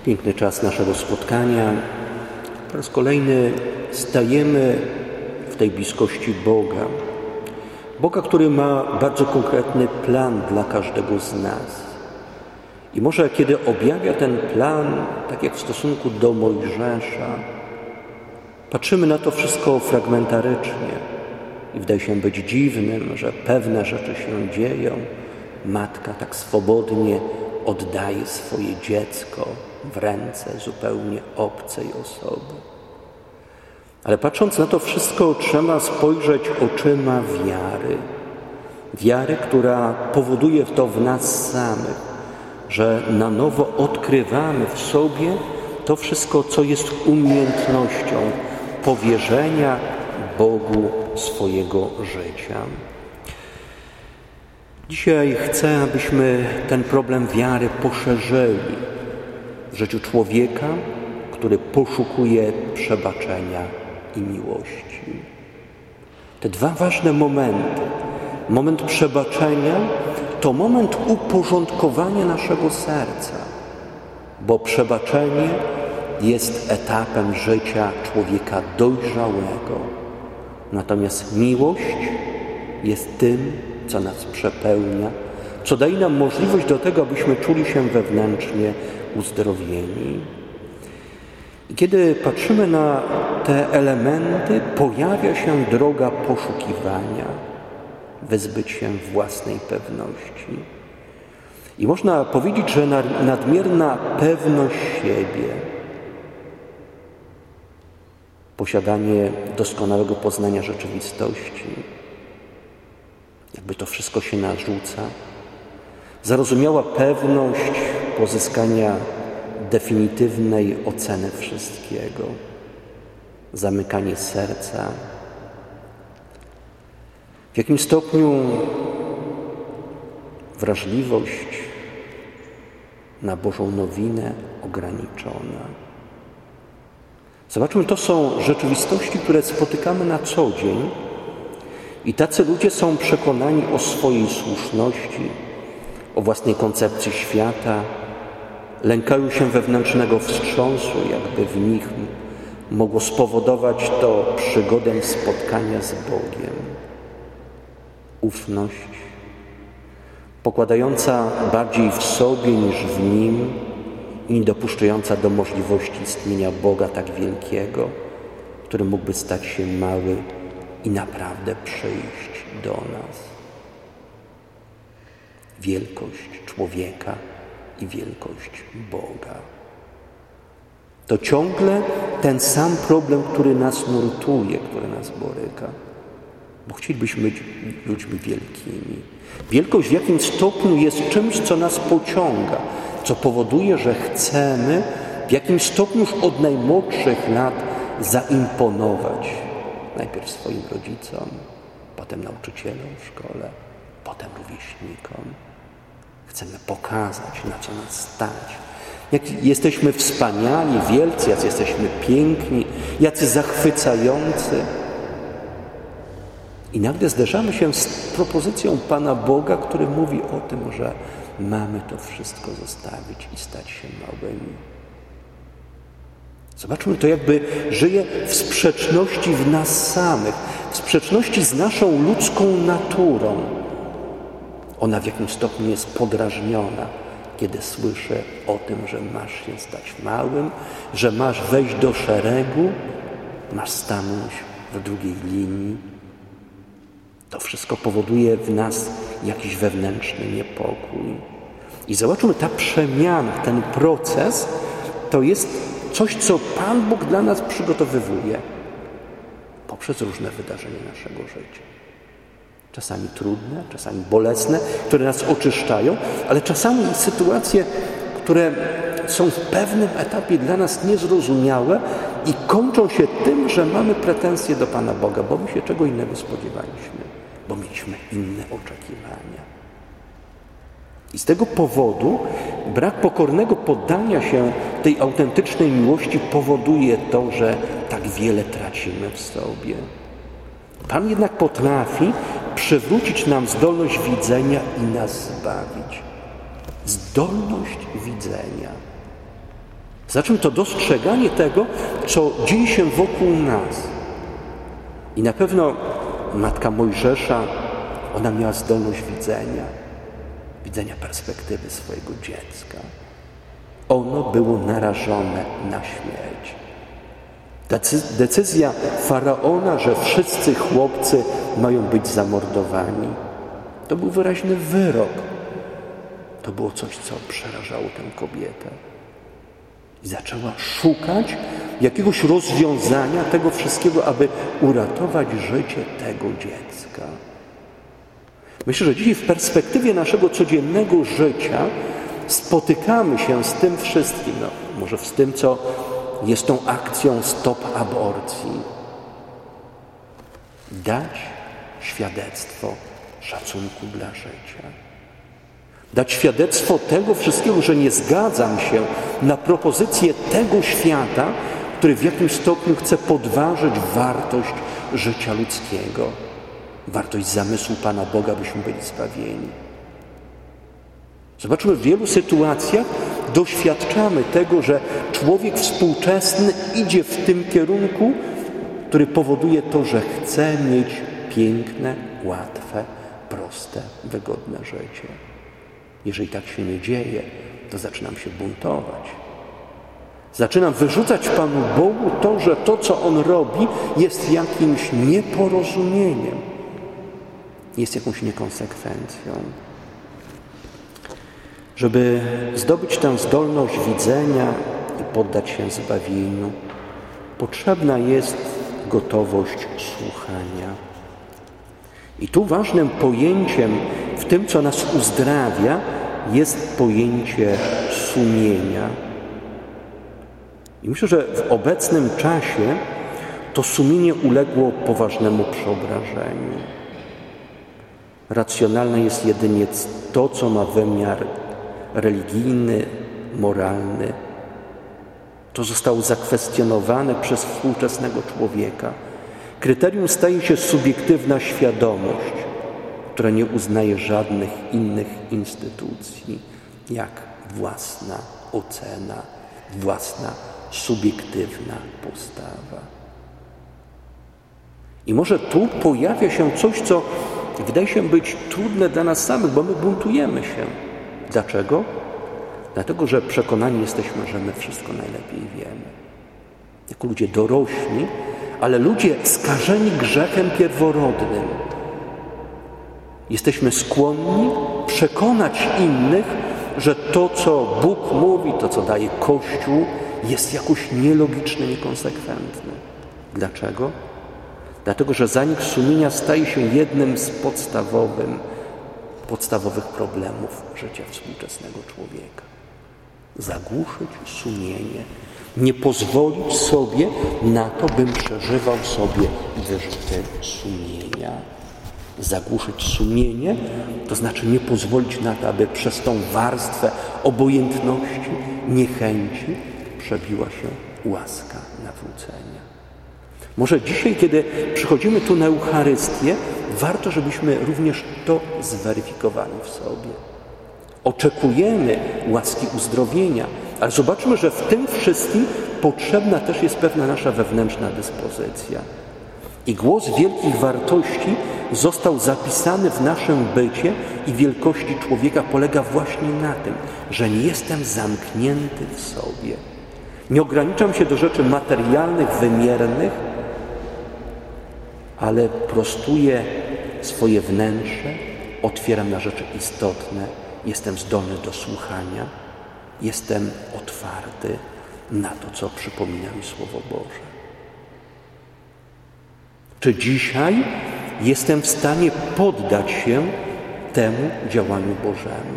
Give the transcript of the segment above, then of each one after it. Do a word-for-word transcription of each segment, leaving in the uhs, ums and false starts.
Piękny czas naszego spotkania. Po raz kolejny stajemy w tej bliskości Boga. Boga, który ma bardzo konkretny plan dla każdego z nas. I może kiedy objawia ten plan, tak jak w stosunku do Mojżesza, patrzymy na to wszystko fragmentarycznie i wydaje się być dziwnym, że pewne rzeczy się dzieją. Matka tak swobodnie oddaje swoje dziecko w ręce zupełnie obcej osoby. Ale patrząc na to wszystko, trzeba spojrzeć oczyma wiary. Wiary, która powoduje to w nas samych, że na nowo odkrywamy w sobie to wszystko, co jest umiejętnością powierzenia Bogu swojego życia. Dzisiaj chcę, abyśmy ten problem wiary poszerzyli w życiu człowieka, który poszukuje przebaczenia i miłości. Te dwa ważne momenty. Moment przebaczenia to moment uporządkowania naszego serca, bo przebaczenie jest etapem życia człowieka dojrzałego. Natomiast miłość jest tym, co nas przepełnia, co daje nam możliwość do tego, abyśmy czuli się wewnętrznie uzdrowieni. I kiedy patrzymy na te elementy, pojawia się droga poszukiwania, wyzbyć się własnej pewności. I można powiedzieć, że nadmierna pewność siebie, posiadanie doskonałego poznania rzeczywistości, jakby to wszystko się narzuca, zarozumiała pewność pozyskania definitywnej oceny wszystkiego, zamykanie serca, w jakim stopniu wrażliwość na Bożą nowinę ograniczona. Zobaczmy, to są rzeczywistości, które spotykamy na co dzień i tacy ludzie są przekonani o swojej słuszności, o własnej koncepcji świata, lękają się wewnętrznego wstrząsu, jakby w nich mogło spowodować to przygodę spotkania z Bogiem. Ufność, pokładająca bardziej w sobie niż w Nim i nie dopuszczająca do możliwości istnienia Boga tak wielkiego, który mógłby stać się mały i naprawdę przyjść do nas. Wielkość człowieka i wielkość Boga. To ciągle ten sam problem, który nas nurtuje, który nas boryka. Bo chcielibyśmy być ludźmi wielkimi. Wielkość w jakim stopniu jest czymś, co nas pociąga, co powoduje, że chcemy w jakimś stopniu już od najmłodszych lat zaimponować najpierw swoim rodzicom, potem nauczycielom w szkole, potem rówieśnikom. Chcemy pokazać, na co nas stać. Jak jesteśmy wspaniali, wielcy, jacy jesteśmy piękni, jacy zachwycający. I nagle zderzamy się z propozycją Pana Boga, który mówi o tym, że mamy to wszystko zostawić i stać się małymi. Zobaczmy, to jakby żyje w sprzeczności w nas samych, w sprzeczności z naszą ludzką naturą. Ona w jakimś stopniu jest podrażniona, kiedy słyszę o tym, że masz się stać małym, że masz wejść do szeregu, masz stanąć w drugiej linii. To wszystko powoduje w nas jakiś wewnętrzny niepokój. I zobaczmy, ta przemiana, ten proces, to jest coś, co Pan Bóg dla nas przygotowywuje poprzez różne wydarzenia naszego życia. Czasami trudne, czasami bolesne, które nas oczyszczają, ale czasami sytuacje, które są w pewnym etapie dla nas niezrozumiałe i kończą się tym, że mamy pretensje do Pana Boga, bo my się czego innego spodziewaliśmy, bo mieliśmy inne oczekiwania. I z tego powodu brak pokornego poddania się tej autentycznej miłości powoduje to, że tak wiele tracimy w sobie. Pan jednak potrafi przywrócić nam zdolność widzenia i nas zbawić. Zdolność widzenia. Za czym to dostrzeganie tego, co dzieje się wokół nas. I na pewno matka Mojżesza, ona miała zdolność widzenia, widzenia perspektywy swojego dziecka. Ono było narażone na śmierć. Decyzja Faraona, że wszyscy chłopcy mają być zamordowani, to był wyraźny wyrok. To było coś, co przerażało tę kobietę. I zaczęła szukać jakiegoś rozwiązania tego wszystkiego, aby uratować życie tego dziecka. Myślę, że dzisiaj w perspektywie naszego codziennego życia spotykamy się z tym wszystkim, no, może z tym, co jest tą akcją Stop Aborcji. Dać świadectwo szacunku dla życia. Dać świadectwo tego wszystkiego, że nie zgadzam się na propozycję tego świata, który w jakimś stopniu chce podważyć wartość życia ludzkiego, wartość zamysłu Pana Boga, byśmy byli zbawieni. Zobaczmy, w wielu sytuacjach doświadczamy tego, że człowiek współczesny idzie w tym kierunku, który powoduje to, że chce mieć piękne, łatwe, proste, wygodne życie. Jeżeli tak się nie dzieje, to zaczynam się buntować. Zaczynam wyrzucać Panu Bogu to, że to, co On robi, jest jakimś nieporozumieniem, jest jakąś niekonsekwencją. Żeby zdobyć tę zdolność widzenia i poddać się zbawieniu, potrzebna jest gotowość słuchania. I tu ważnym pojęciem w tym, co nas uzdrawia, jest pojęcie sumienia. I myślę, że w obecnym czasie to sumienie uległo poważnemu przeobrażeniu. Racjonalne jest jedynie to, co ma wymiar religijny, moralny. To zostało zakwestionowane przez współczesnego człowieka. Kryterium staje się subiektywna świadomość, która nie uznaje żadnych innych instytucji, jak własna ocena, własna subiektywna postawa. I może tu pojawia się coś, co wydaje się być trudne dla nas samych, bo my buntujemy się. Dlaczego? Dlatego, że przekonani jesteśmy, że my wszystko najlepiej wiemy. Jako ludzie dorośli, ale ludzie skażeni grzechem pierworodnym. Jesteśmy skłonni przekonać innych, że to, co Bóg mówi, to, co daje Kościół, jest jakoś nielogiczne, niekonsekwentne. Dlaczego? Dlatego, że zanik sumienia staje się jednym z podstawowym, podstawowych problemów życia współczesnego człowieka. Zagłuszyć sumienie, nie pozwolić sobie na to, bym przeżywał sobie wyrzuty sumienia. Zagłuszyć sumienie, to znaczy nie pozwolić na to, aby przez tą warstwę obojętności, niechęci przebiła się łaska nawrócenia. Może dzisiaj, kiedy przychodzimy tu na Eucharystię, warto, żebyśmy również to zweryfikowali w sobie. Oczekujemy łaski uzdrowienia, ale zobaczmy, że w tym wszystkim potrzebna też jest pewna nasza wewnętrzna dyspozycja. I głos wielkich wartości został zapisany w naszym bycie i wielkości człowieka polega właśnie na tym, że nie jestem zamknięty w sobie. Nie ograniczam się do rzeczy materialnych, wymiernych, ale prostuję swoje wnętrze, otwieram na rzeczy istotne, jestem zdolny do słuchania, jestem otwarty na to, co przypomina mi Słowo Boże. Czy dzisiaj jestem w stanie poddać się temu działaniu Bożemu?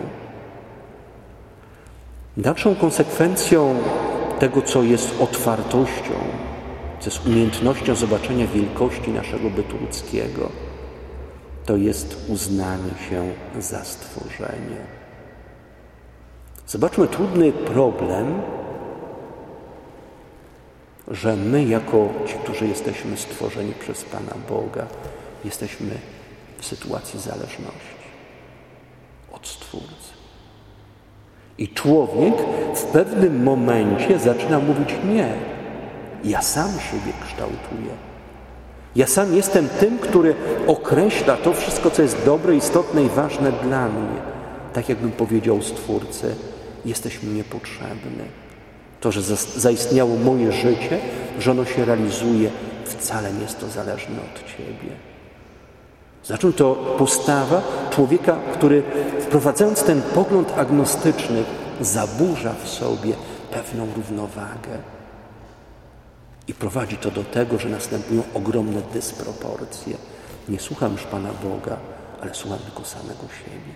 Dalszą konsekwencją tego, co jest otwartością, co jest umiejętnością zobaczenia wielkości naszego bytu ludzkiego, to jest uznanie się za stworzenie. Zobaczmy trudny problem, że my jako ci, którzy jesteśmy stworzeni przez Pana Boga, jesteśmy w sytuacji zależności od Stwórcy. I człowiek w pewnym momencie zaczyna mówić nie. Ja sam siebie kształtuję. Ja sam jestem tym, który określa to wszystko, co jest dobre, istotne i ważne dla mnie. Tak jakbym powiedział Stwórcy, jesteś mi niepotrzebny. To, że zaistniało moje życie, że ono się realizuje, wcale nie jest to zależne od Ciebie. Znaczy to postawa człowieka, który wprowadzając ten pogląd agnostyczny, zaburza w sobie pewną równowagę. I prowadzi to do tego, że następują ogromne dysproporcje. Nie słucham już Pana Boga, ale słucham tylko samego siebie.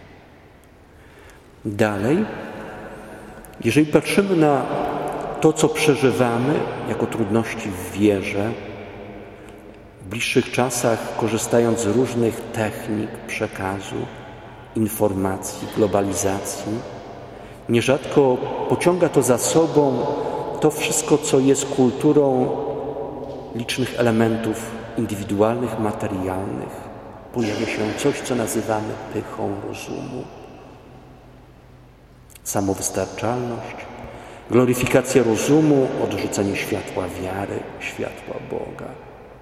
Dalej, jeżeli patrzymy na to, co przeżywamy jako trudności w wierze, w bliższych czasach, korzystając z różnych technik przekazu, informacji, globalizacji, nierzadko pociąga to za sobą to wszystko, co jest kulturą licznych elementów indywidualnych, materialnych. Pojawia się coś, co nazywamy pychą rozumu. Samowystarczalność, gloryfikacja rozumu, odrzucenie światła wiary, światła Boga.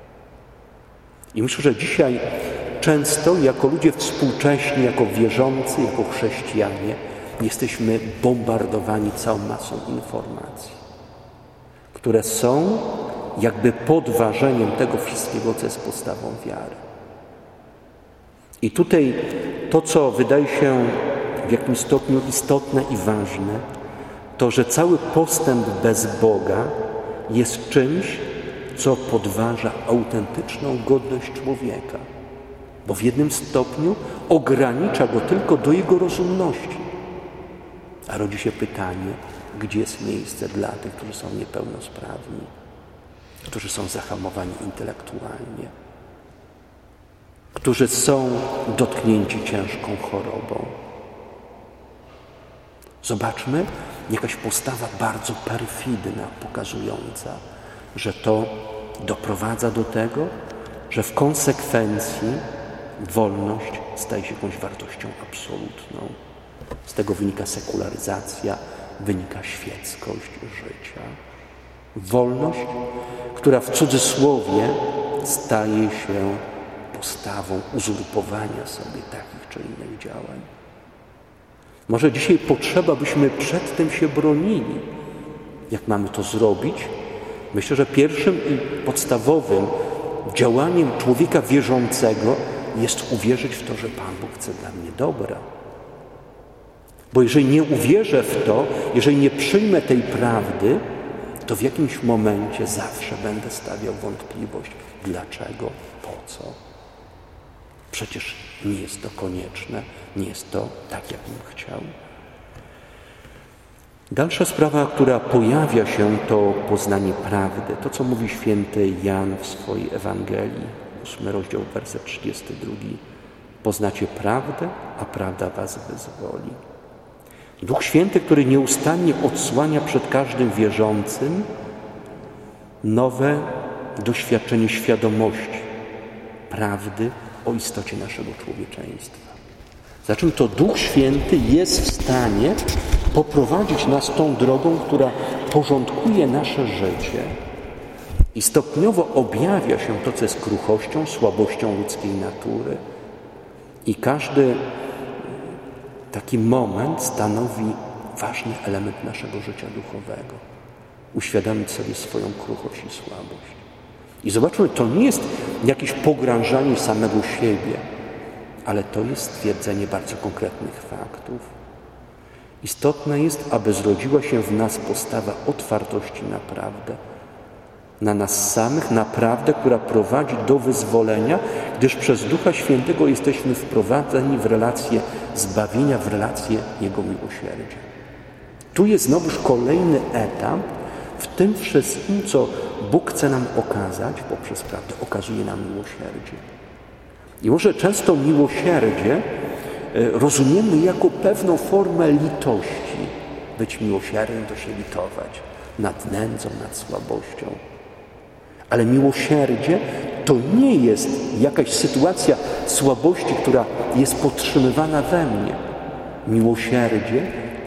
I myślę, że dzisiaj często jako ludzie współcześni, jako wierzący, jako chrześcijanie jesteśmy bombardowani całą masą informacji, które są jakby podważeniem tego wszystkiego, co jest podstawą wiary. I tutaj to, co wydaje się w jakimś stopniu istotne i ważne, to, że cały postęp bez Boga jest czymś, co podważa autentyczną godność człowieka, bo w jednym stopniu ogranicza go tylko do jego rozumności. A rodzi się pytanie, gdzie jest miejsce dla tych, którzy są niepełnosprawni, którzy są zahamowani intelektualnie, którzy są dotknięci ciężką chorobą. Zobaczmy, jakaś postawa bardzo perfidna, pokazująca, że to doprowadza do tego, że w konsekwencji wolność staje się jakąś wartością absolutną. Z tego wynika sekularyzacja, wynika świeckość życia. Wolność, która w cudzysłowie staje się postawą uzurpowania sobie takich czy innych działań. Może dzisiaj potrzeba, byśmy przed tym się bronili. Jak mamy to zrobić? Myślę, że pierwszym i podstawowym działaniem człowieka wierzącego jest uwierzyć w to, że Pan Bóg chce dla mnie dobra. Bo jeżeli nie uwierzę w to, jeżeli nie przyjmę tej prawdy, to w jakimś momencie zawsze będę stawiał wątpliwość. Dlaczego? Po co? Przecież nie jest to konieczne, nie jest to tak, jak bym chciał. Dalsza sprawa, która pojawia się, to poznanie prawdy. To, co mówi święty Jan w swojej Ewangelii, ósmy rozdział, werset trzydziesty drugi. Poznacie prawdę, a prawda was wyzwoli. Duch Święty, który nieustannie odsłania przed każdym wierzącym nowe doświadczenie świadomości prawdy o istocie naszego człowieczeństwa. Zatem to Duch Święty jest w stanie poprowadzić nas tą drogą, która porządkuje nasze życie i stopniowo objawia się to, co jest kruchością, słabością ludzkiej natury. I każdy taki moment stanowi ważny element naszego życia duchowego. Uświadomić sobie swoją kruchość i słabość. I zobaczmy, to nie jest jakieś pogrążanie samego siebie, ale to jest stwierdzenie bardzo konkretnych faktów. Istotne jest, aby zrodziła się w nas postawa otwartości na prawdę, na nas samych, na prawdę, która prowadzi do wyzwolenia, gdyż przez Ducha Świętego jesteśmy wprowadzeni w relację zbawienia, w relację Jego miłosierdzia. Tu jest znowuż kolejny etap w tym wszystkim, co Bóg chce nam okazać poprzez prawdę. Okazuje nam miłosierdzie. I może często miłosierdzie rozumiemy jako pewną formę litości. Być miłosiernym to się litować nad nędzą, nad słabością. Ale miłosierdzie to nie jest jakaś sytuacja słabości, która jest podtrzymywana we mnie. Miłosierdzie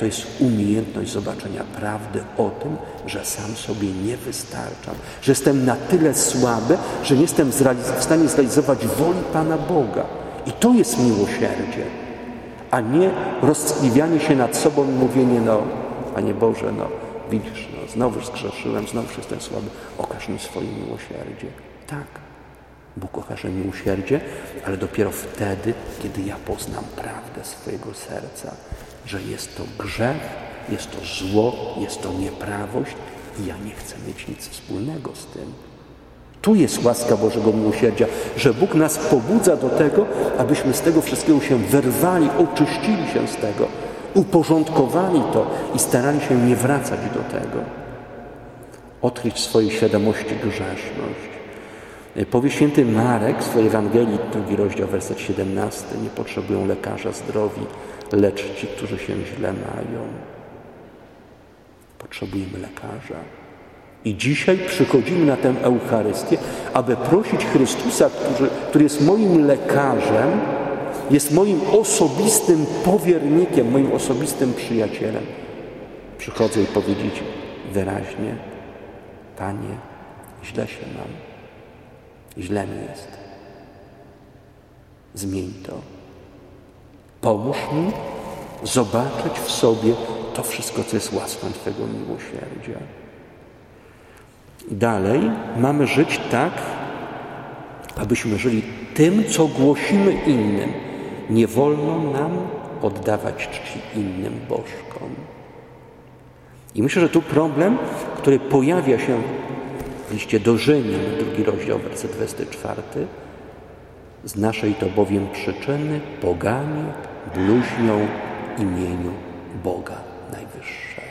to jest umiejętność zobaczenia prawdy o tym, że sam sobie nie wystarczam, że jestem na tyle słaby, że nie jestem w stanie zrealizować woli Pana Boga. I to jest miłosierdzie, a nie roztkliwianie się nad sobą i mówienie, no, Panie Boże, no, widzisz, no, znowu zgrzeszyłem, znowu jestem słaby, okaż mi swoje miłosierdzie. Tak, Bóg okaże miłosierdzie, ale dopiero wtedy, kiedy ja poznam prawdę swojego serca, że jest to grzech, jest to zło, jest to nieprawość i ja nie chcę mieć nic wspólnego z tym. Tu jest łaska Bożego miłosierdzia, że Bóg nas pobudza do tego, abyśmy z tego wszystkiego się wyrwali, oczyścili się z tego, uporządkowali to i starali się nie wracać do tego. Odkryć w swojej świadomości grzeszność. Powie święty Marek w swojej Ewangelii, drugi rozdział, werset siedemnasty. Nie potrzebują lekarza zdrowi, lecz ci, którzy się źle mają. Potrzebujemy lekarza. I dzisiaj przychodzimy na tę Eucharystię, aby prosić Chrystusa, który, który jest moim lekarzem, jest moim osobistym powiernikiem, moim osobistym przyjacielem. Przychodzę i powiedzieć wyraźnie: Panie, źle się mam. Źle mi jest. Zmień to. Pomóż mi zobaczyć w sobie to wszystko, co jest łaską Twego miłosierdzia. Dalej mamy żyć tak, abyśmy żyli tym, co głosimy innym. Nie wolno nam oddawać czci innym bożkom. I myślę, że tu problem, który pojawia się w liście do Rzymian, drugi rozdział, werset dwudziesty czwarty. Z naszej to bowiem przyczyny poganie bluźnią imieniu Boga Najwyższego.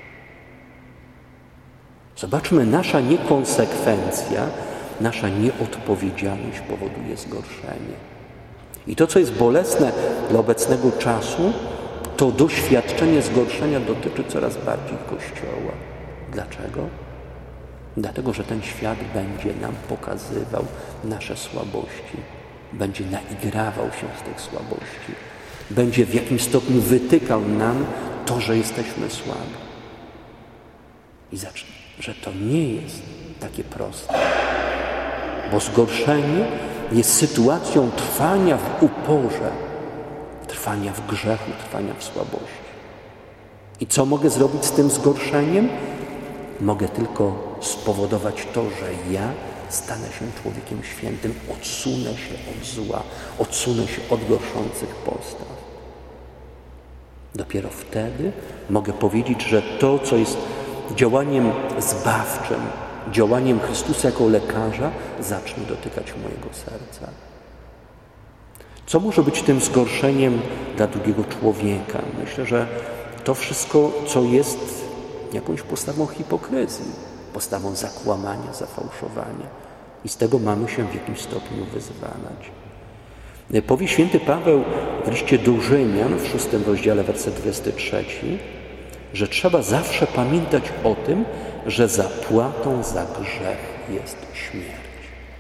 Zobaczmy, nasza niekonsekwencja, nasza nieodpowiedzialność powoduje zgorszenie. I to, co jest bolesne dla obecnego czasu, to doświadczenie zgorszenia dotyczy coraz bardziej Kościoła. Dlaczego? Dlatego, że ten świat będzie nam pokazywał nasze słabości, będzie naigrawał się z tych słabości, będzie w jakimś stopniu wytykał nam to, że jesteśmy słabi. I zacznie, że to nie jest takie proste, bo zgorszenie jest sytuacją trwania w uporze, trwania w grzechu, trwania w słabości. I co mogę zrobić z tym zgorszeniem? Mogę tylko spowodować to, że ja stanę się człowiekiem świętym, odsunę się od zła, odsunę się od gorszących postaw. Dopiero wtedy mogę powiedzieć, że to, co jest działaniem zbawczym, działaniem Chrystusa jako lekarza, zacznie dotykać mojego serca. Co może być tym zgorszeniem dla drugiego człowieka? Myślę, że to wszystko, co jest jakąś postawą hipokryzji, postawą zakłamania, zafałszowania. I z tego mamy się w jakimś stopniu wyzwalać. Powie święty Paweł w liście do Rzymian w szóstym rozdziale, werset dwudziesty trzeci, że trzeba zawsze pamiętać o tym, że zapłatą za grzech jest śmierć.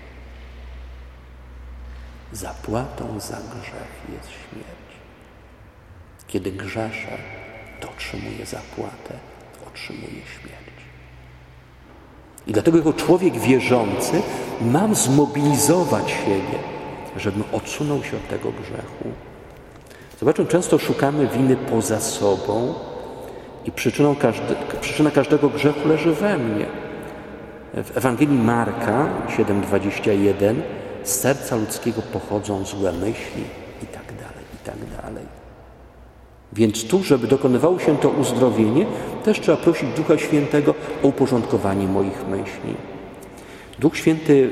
Zapłatą za grzech jest śmierć. Kiedy grzeszę, to otrzymuję zapłatę, otrzymuję śmierć. I dlatego jako człowiek wierzący mam zmobilizować siebie, żebym odsunął się od tego grzechu. Zobaczmy, często szukamy winy poza sobą i przyczyną każde, przyczyna każdego grzechu leży we mnie. W Ewangelii Marka siedem dwadzieścia jeden z serca ludzkiego pochodzą złe myśli i tak dalej, i tak dalej. Więc tu, żeby dokonywało się to uzdrowienie, też trzeba prosić Ducha Świętego o uporządkowanie moich myśli. Duch Święty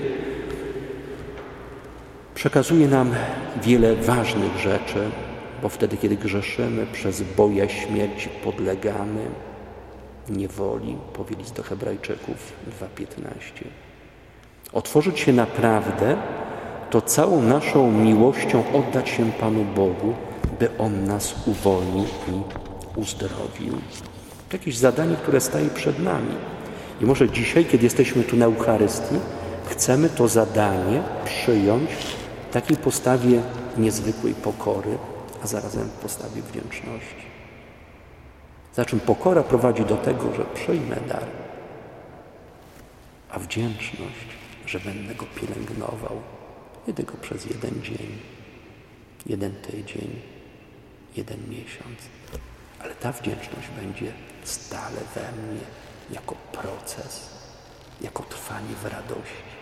przekazuje nam wiele ważnych rzeczy, bo wtedy, kiedy grzeszymy, przez bojaźń śmierci podlegamy niewoli, powie list do Hebrajczyków dwa piętnaście. Otworzyć się na prawdę, to całą naszą miłością oddać się Panu Bogu, by On nas uwolnił i uzdrowił. To jakieś zadanie, które staje przed nami. I może dzisiaj, kiedy jesteśmy tu na Eucharystii, chcemy to zadanie przyjąć w takiej postawie niezwykłej pokory, a zarazem w postawie wdzięczności. Za czym pokora prowadzi do tego, że przyjmę dar, a wdzięczność, że będę go pielęgnował nie tylko przez jeden dzień, jeden tydzień, jeden miesiąc, ale ta wdzięczność będzie stale we mnie jako proces, jako trwanie w radości.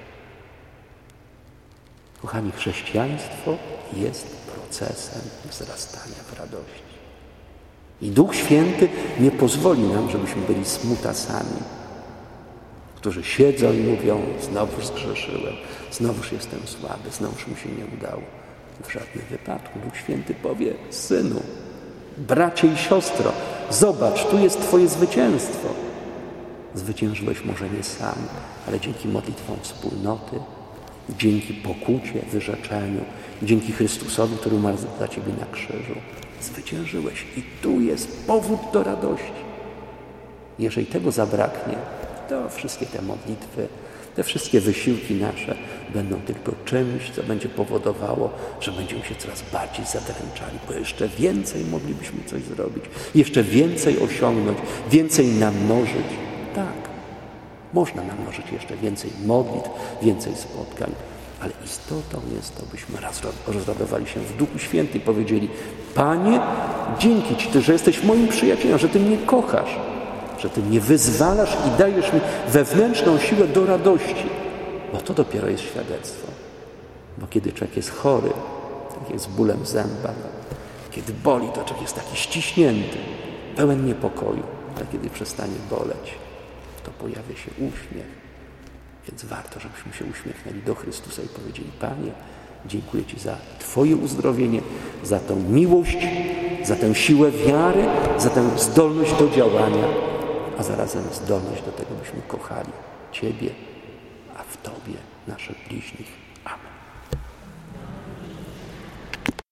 Kochani, chrześcijaństwo jest procesem wzrastania w radości. I Duch Święty nie pozwoli nam, żebyśmy byli smutasami, którzy siedzą i mówią: znowuż zgrzeszyłem, znowuż jestem słaby, znowuż mi się nie udało. W żadnym wypadku. Duch Święty powie: synu, bracie i siostro, zobacz, tu jest twoje zwycięstwo. Zwyciężyłeś może nie sam, ale dzięki modlitwom wspólnoty, dzięki pokucie, wyrzeczeniu, dzięki Chrystusowi, który umarł za ciebie na krzyżu. Zwyciężyłeś i tu jest powód do radości. Jeżeli tego zabraknie, to wszystkie te modlitwy, te wszystkie wysiłki nasze będą tylko czymś, co będzie powodowało, że będziemy się coraz bardziej zadręczali, bo jeszcze więcej moglibyśmy coś zrobić, jeszcze więcej osiągnąć, więcej namnożyć. Tak, można namnożyć jeszcze więcej modlitw, więcej spotkań, ale istotą jest to, byśmy rozradowali się w Duchu Świętym i powiedzieli: Panie, dzięki Ci, Ty, że jesteś moim przyjacielem, że Ty mnie kochasz, że Ty mnie wyzwalasz i dajesz mi wewnętrzną siłę do radości, bo to dopiero jest świadectwo. Bo kiedy człowiek jest chory, tak jak z bólem zęba, kiedy boli, to człowiek jest taki ściśnięty, pełen niepokoju, ale kiedy przestanie boleć, to pojawia się uśmiech. Więc warto, żebyśmy się uśmiechnęli do Chrystusa i powiedzieli: Panie, dziękuję Ci za Twoje uzdrowienie, za tę miłość, za tę siłę wiary, za tę zdolność do działania, a zarazem zdolność do tego, byśmy kochali Ciebie, a w Tobie naszych bliźnich. Amen.